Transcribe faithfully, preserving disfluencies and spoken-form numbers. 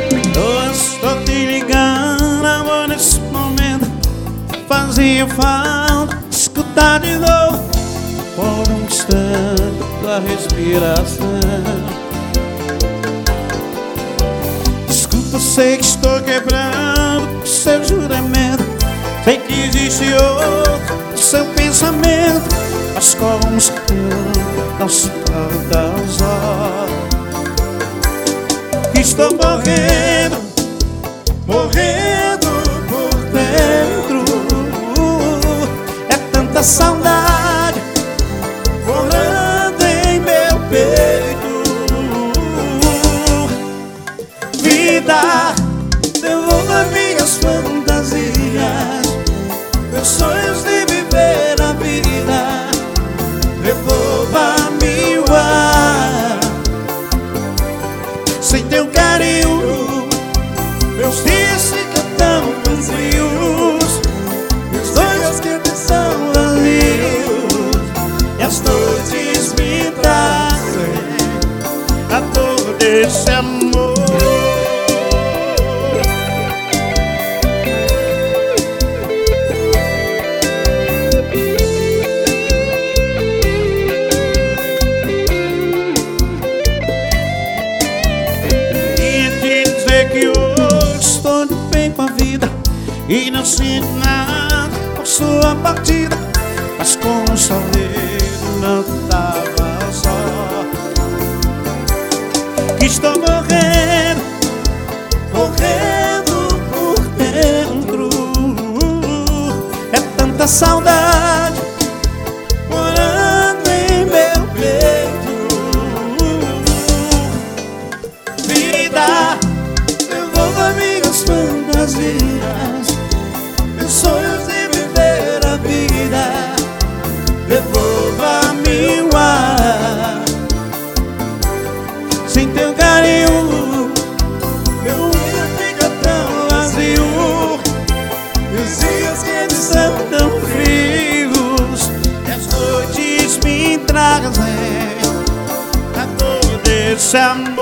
Eu estou te ligando, amor, nesse momento. Fazia falta escutar de novo, por um instante, tua respiração. Desculpa, sei que estou quebrando o seu juramento. Sei que existe outro no seu pensamento, mas como se não se tarda aos olhos. Estou morrendo, morrendo por dentro. É tanta saudade morando em meu peito. Vida, devolva minhas fantasias, meus sonhos de viver a vida. Devolva-me o ar. Sem teu carinho, meus dias ficam tão vazios, meus sonhos que são vazios, e as noites me trazem a dor desse amor. Que hoje estou de bem com a vida e não sinto nada por sua partida, mas com o salveiro não estava só. Estou morrendo, morrendo por dentro. É tanta saudade morando em meu peito. Vida, minhas fantasias, meus sonhos de viver a vida. Devolva-me o ar. Sem teu carinho, meu dia fica tão vazio, meus dias que são tão frios, e as noites me trazem a dor desse amor.